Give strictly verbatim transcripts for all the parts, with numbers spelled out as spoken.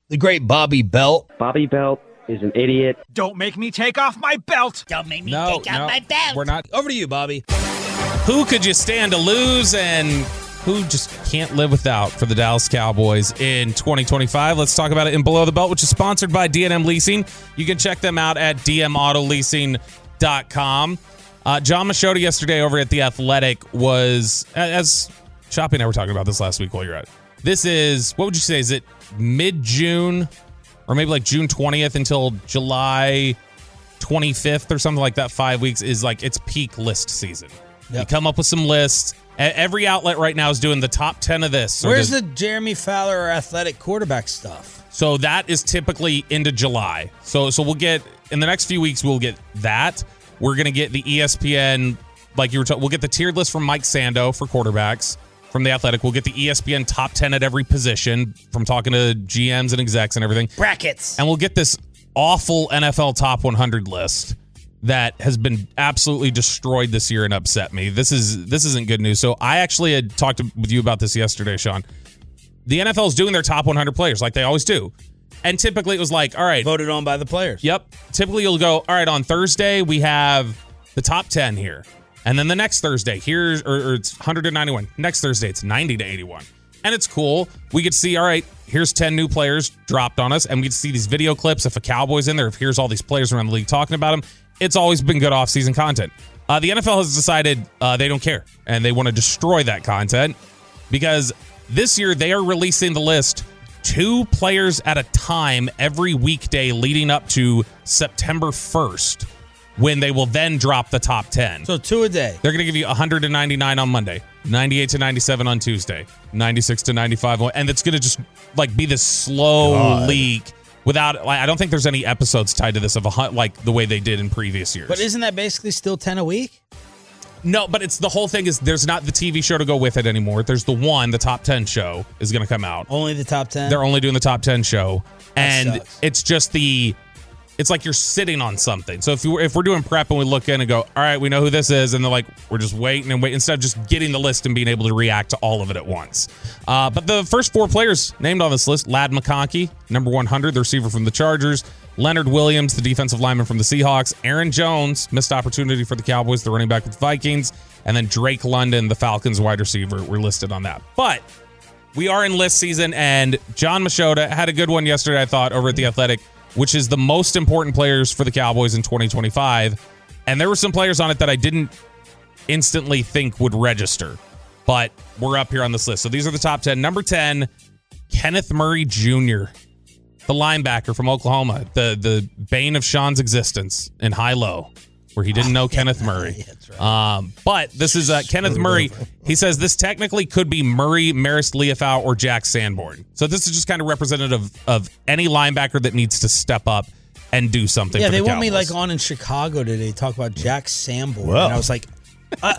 the great Bobby Belt. Bobby Belt is an idiot. Don't make me take off my belt. Don't make me No, take off no, my belt. we're not. Over to you, Bobby. Who could you stand to lose and who just can't live without for the Dallas Cowboys in twenty twenty-five? Let's talk about it in Below the Belt, which is sponsored by D and M Leasing. You can check them out at d m auto leasing dot com. Uh, John Machota yesterday over at The Athletic was, as Choppy and I were talking about this last week while you're at it. This is, what would you say, is it mid-June or maybe like June twentieth until July twenty-fifth or something like that, five weeks is like it's peak list season. Yep. You come up with some lists. Every outlet right now is doing the top ten of this. Where's the, the Jeremy Fowler or athletic quarterback stuff? So that is typically into July. So so we'll get, in the next few weeks, we'll get that. We're going to get the E S P N, like you were talking, we'll get the tiered list from Mike Sando for quarterbacks from The Athletic. We'll get the E S P N top ten at every position from talking to G Ms and execs and everything. Brackets. And we'll get this awful N F L top one hundred list that has been absolutely destroyed this year and upset me. This is this isn't good news. So I actually had talked with you about this yesterday, Sean. The N F L is doing their top one hundred players like they always do. And typically it was like, all right. Voted on by the players. Yep. Typically you'll go, all right, on Thursday we have the top ten here. And then the next Thursday, here's, or, or it's one hundred ninety-one. Next Thursday, it's ninety to eighty-one. And it's cool. We could see, all right, here's ten new players dropped on us. And we could see these video clips if a Cowboy's in there, if here's all these players around the league talking about them. It's always been good off-season content. Uh, the N F L has decided uh, they don't care, and they want to destroy that content because this year they are releasing the list two players at a time every weekday leading up to September first, when they will then drop the top ten. So two a day. They're going to give you one hundred ninety-nine on Monday, ninety-eight to ninety-seven on Tuesday, ninety-six to ninety-five, and it's going to just like be this slow God. leak. Without, like, I don't think there's any episodes tied to this of a hunt like the way they did in previous years. But isn't that basically still ten a week? No, but it's the whole thing is there's not the T V show to go with it anymore. There's the one, the top ten show is going to come out. Only the top ten? They're only doing the top ten show. That and sucks. It's just the, it's like you're sitting on something. So if you if we're doing prep and we look in and go, all right, we know who this is, and they're like, we're just waiting and waiting instead of just getting the list and being able to react to all of it at once. Uh, but the first four players named on this list, Ladd McConkey, number one hundred, the receiver from the Chargers, Leonard Williams, the defensive lineman from the Seahawks, Aaron Jones, missed opportunity for the Cowboys, the running back with the Vikings, and then Drake London, the Falcons wide receiver, were listed on that. But we are in list season, and John Machota had a good one yesterday, I thought, over at The Athletic, which is the most important players for the Cowboys in twenty twenty-five. And there were some players on it that I didn't instantly think would register, but we're up here on this list. So these are the top ten. Number ten, Kenneth Murray Junior, the linebacker from Oklahoma, the the bane of Sean's existence in high-low, where he didn't know Kenneth Murray. Yeah, that's right. Um, but this is uh, Kenneth Murray. He says this technically could be Murray, Maris Leafau, or Jack Sanborn. So this is just kind of representative of any linebacker that needs to step up and do something. Yeah, for they the want me Cowboys. like on in Chicago today to talk about Jack Sanborn. Well. And I was like, uh,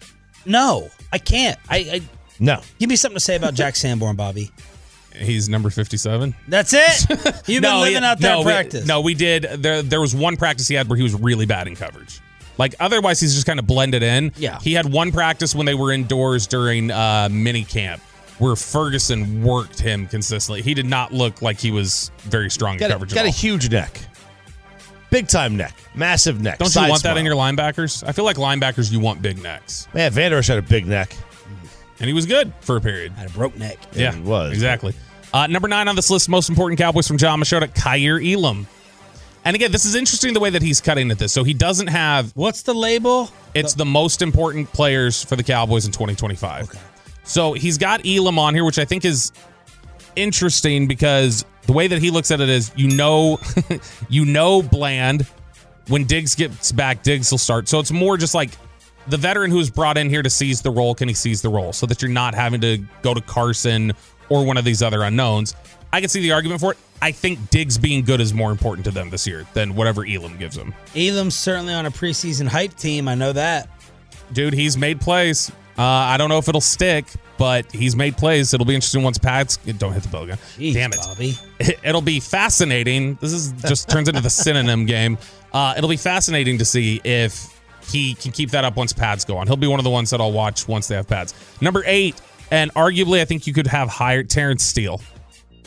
no, I can't. I, I No. Give me something to say about Jack Sanborn, Bobby. He's number fifty-seven. That's it? You've been living he- out there no, in we- practice. no, we did. There, there was one practice he had where he was really bad in coverage. Like, otherwise, he's just kind of blended in. Yeah. He had one practice when they were indoors during uh, mini camp where Ferguson worked him consistently. He did not look like he was very strong in Got, a, coverage got at a all. huge neck. Big time neck. Massive neck. Don't you Side want that in smile. your linebackers? I feel like linebackers, you want big necks. Man, Van Der Esch had a big neck. And he was good for a period. Had a broke neck. Yeah, he was. Exactly. Uh, number nine on this list, most important Cowboys from John Machota, Kaiir Elam. And again, this is interesting the way that he's cutting at this. So he doesn't have, What's the label? it's the most important players for the Cowboys in twenty twenty-five. Okay. So he's got Elam on here, which I think is interesting because the way that he looks at it is, you know, you know, Bland, when Diggs gets back, Diggs will start. So it's more just like the veteran who's brought in here to seize the role, can he seize the role? So that you're not having to go to Carson or one of these other unknowns. I can see the argument for it. I think Diggs being good is more important to them this year than whatever Elam gives them. Elam's certainly on a preseason hype team. I know that. Dude, he's made plays. Uh, I don't know if it'll stick, but he's made plays. It'll be interesting once Pat's... Don't hit the bell again. Jeez, Damn it. Bobby. It'll be fascinating. This is just turns into the synonym game. Uh, it'll be fascinating to see if he can keep that up once pads go on. He'll be one of the ones that I'll watch once they have pads. Number eight, and arguably I think you could have higher, Terrence Steele.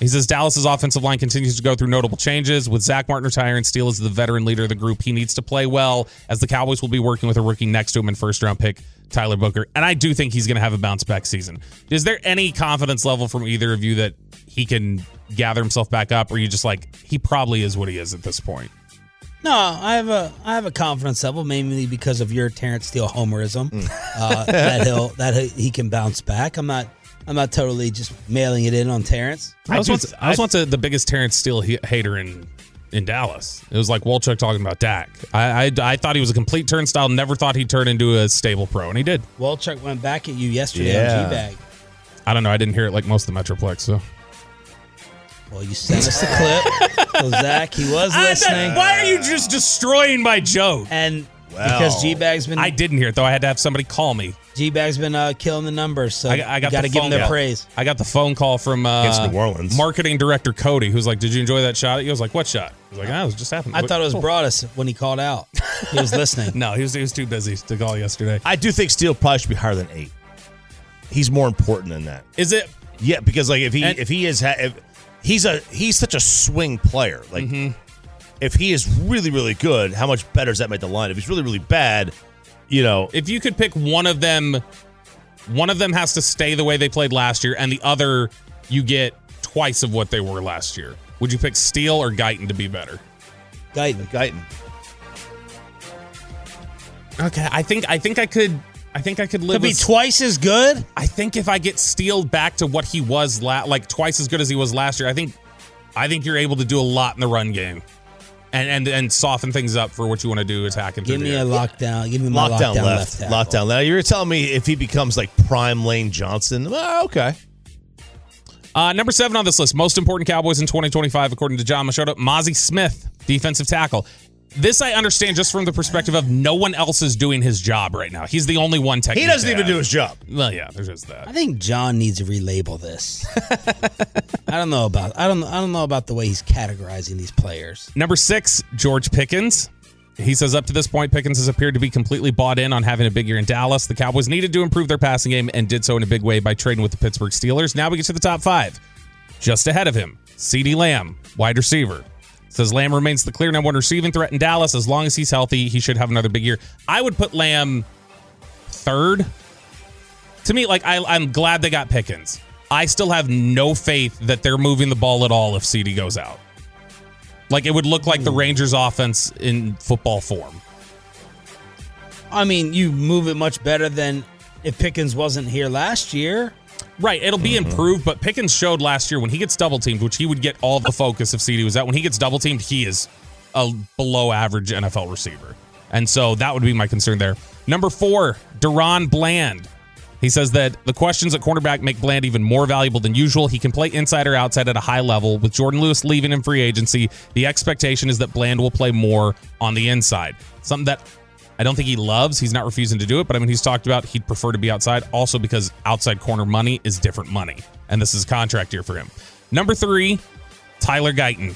He says Dallas's offensive line continues to go through notable changes. With Zach Martin retiring, Steele is the veteran leader of the group. He needs to play well, as the Cowboys will be working with a rookie next to him in first-round pick Tyler Booker. And I do think he's going to have a bounce-back season. Is there any confidence level from either of you that he can gather himself back up, or are you just like, he probably is what he is at this point? No, I have a I have a confidence level, mainly because of your Terrence Steele homerism, mm. uh, that he'll that he can bounce back. I'm not I'm not totally just mailing it in on Terrence. I was once, I was once a, the biggest Terrence Steele he, hater in in Dallas. It was like Wolchuk talking about Dak. I, I I thought he was a complete turnstile. Never thought he'd turn into a stable pro, and he did. Wolchuk went back at you yesterday yeah. on G-Bag. I don't know. I didn't hear it like most of the Metroplex. So. Well, you sent us the clip. So Zach, he was listening. Uh, why are you just destroying my joke? And Well, because G-Bag's been I didn't hear it though. I had to have somebody call me. G-Bag's been uh, killing the numbers, so I, I got you got to the give him phone their call. praise. I got the phone call from uh, Against New Orleans. marketing director Cody, who's like, "Did you enjoy that shot?" He was like, "What shot?" I was like, "Ah, it was just happening." I thought it was cool. Broadus when he called out. He was listening. No, he was he was too busy to call yesterday. I do think Steele probably should be higher than eight. He's more important than that. Is it? Yeah, because like if he And- if he is ha- if he's a he's such a swing player. Like Mm-hmm. if he is really really good, how much better does that make the line? If he's really really bad, you know, If you could pick one of them, one of them has to stay the way they played last year, and the other you get twice of what they were last year. Would you pick Steele or Guyton to be better? Guyton. Guyton. Okay, I think I think I could. I think I could live Could be with. twice as good. I think if I get Steele back to what he was, la- like twice as good as he was last year, I think, I think you're able to do a lot in the run game, and and and soften things up for what you want to do attacking. Give through me the a air. lockdown. Give me my Lockdown, lockdown, left. tackle. Lockdown. Now you're telling me if he becomes like prime Lane Johnson, well, okay. Uh, number seven on this list, most important Cowboys in twenty twenty-five, according to John Machado, Mozzie Smith, defensive tackle. This I understand just from the perspective of no one else is doing his job right now. He's the only one technically. He doesn't even do his job. Well, yeah, there's just that. I think John needs to relabel this. I don't know about. I don't. I don't know about the way he's categorizing these players. Number six, George Pickens. He says up to this point, Pickens has appeared to be completely bought in on having a big year in Dallas. The Cowboys needed to improve their passing game and did so in a big way by trading with the Pittsburgh Steelers. Now we get to the top five. Just ahead of him, CeeDee Lamb, wide receiver. Says Lamb remains the clear number one receiving threat in Dallas. As long as he's healthy, he should have another big year. I would put Lamb third. To me, like I, I'm glad they got Pickens. I still have no faith that they're moving the ball at all if CeeDee goes out. Like it would look like the Rangers offense in football form. I mean, you move it much better than if Pickens wasn't here last year. Right, it'll be improved, but Pickens showed last year when he gets double teamed, which he would get all the focus if CeeDee was out. When he gets double teamed, he is a below average N F L receiver. And so that would be my concern there. Number four, Deron Bland. He says that the questions at cornerback make Bland even more valuable than usual. He can play inside or outside at a high level. With Jordan Lewis leaving in free agency, the expectation is that Bland will play more on the inside. Something that I don't think he loves. He's not refusing to do it, but I mean, he's talked about he'd prefer to be outside. Also because outside corner money is different money, and this is a contract year for him. Number three, Tyler Guyton.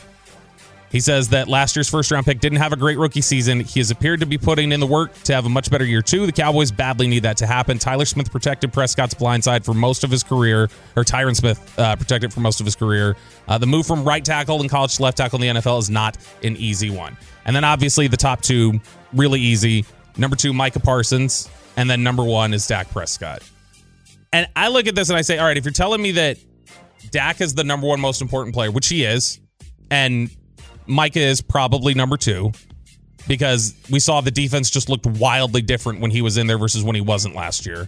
He says that last year's first-round pick didn't have a great rookie season. He has appeared to be putting in the work to have a much better year, too. The Cowboys badly need that to happen. Tyler Smith protected Prescott's blind side for most of his career, or Tyron Smith uh, protected for most of his career. Uh, the move from right tackle in college to left tackle in the N F L is not an easy one. And then, obviously, the top two, really easy. Number two, Micah Parsons. And then number one is Dak Prescott. And I look at this and I say, all right, if you're telling me that Dak is the number one most important player, which he is, and Micah is probably number two, because we saw the defense just looked wildly different when he was in there versus when he wasn't last year.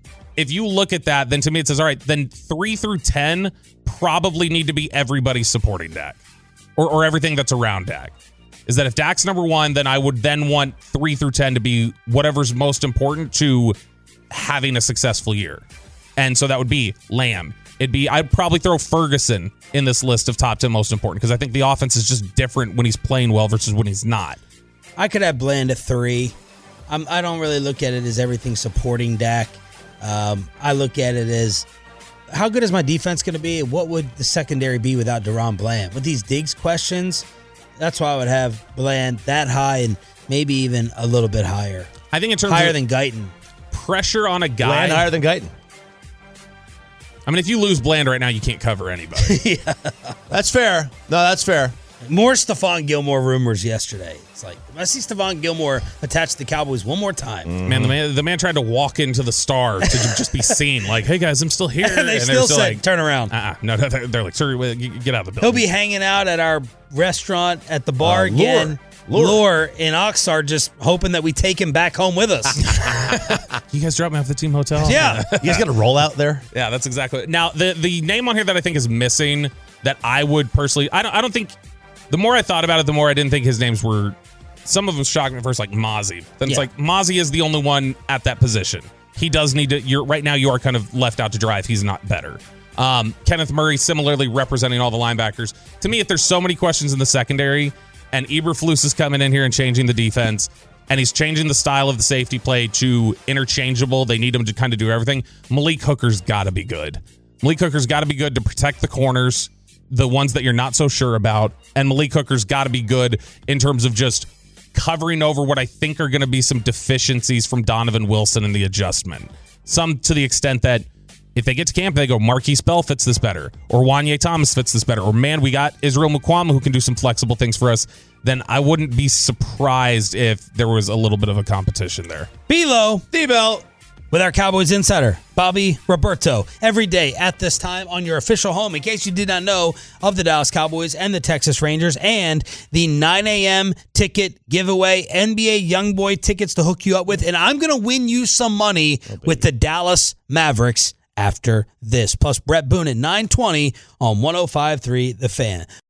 If you look at that, then to me it says, all right, then three through ten probably need to be everybody supporting Dak, or, or everything that's around Dak. Is that if Dak's number one, then I would then want three through ten to be whatever's most important to having a successful year. And so that would be Lamb. It'd be, I'd probably throw Ferguson in this list of top ten most important, because I think the offense is just different when he's playing well versus when he's not. I could have Bland at three. I'm, I don't really look at it as everything supporting Dak. Um, I look at it as how good is my defense going to be? What would the secondary be without Deron Bland? With these Diggs questions, that's why I would have Bland that high and maybe even a little bit higher. I think in terms higher of than Guyton. pressure on a guy. Bland higher than Guyton. I mean, if you lose Bland right now, you can't cover anybody. yeah. That's fair. No, that's fair. More Stephon Gilmore rumors yesterday. It's like, if I see Stephon Gilmore attached to the Cowboys one more time. Mm-hmm. Man, the man the man tried to walk into the Star to just be seen. Like, hey, guys, I'm still here. and they and still, still said, like, turn around. Uh-uh. No, they're, they're like, sir, get out of the building. He'll be hanging out at our restaurant at the bar Uh, Lure. again. Lure. Lure in Oxnard, just hoping that we take him back home with us. You guys drop me off at the team hotel? yeah. You guys got a rollout there? Yeah, that's exactly it. Now, the the name on here that I think is missing that I would personally, I don't, I don't think, the more I thought about it, the more I didn't think his names were, some of them shocked me at first, like Mozzie. Then it's Yeah. like, Mozzie is the only one at that position. He does need to, you're right now you are kind of left out to dry if he's not better. Um, Kenneth Murray similarly representing all the linebackers. To me, if there's so many questions in the secondary, and Eberflus is coming in here and changing the defense, and he's changing the style of the safety play to interchangeable. They need him to kind of do everything. Malik Hooker's got to be good. Malik Hooker's got to be good to protect the corners, the ones that you're not so sure about. And Malik Hooker's got to be good in terms of just covering over what I think are going to be some deficiencies from Donovan Wilson in the adjustment. Some to the extent that if they get to camp, they go, Marquise Bell fits this better, or Wanye Thomas fits this better, or man, we got Israel Mukwama who can do some flexible things for us, then I wouldn't be surprised if there was a little bit of a competition there. Below D-Bell. with our Cowboys insider, Bobby Roberto, every day at this time on your official home, in case you did not know, of the Dallas Cowboys and the Texas Rangers, and the nine a.m. ticket giveaway, N B A Youngboy tickets to hook you up with, and I'm going to win you some money oh, with the Dallas Mavericks after this. Plus Brett Boone at nine twenty on one oh five point three The Fan.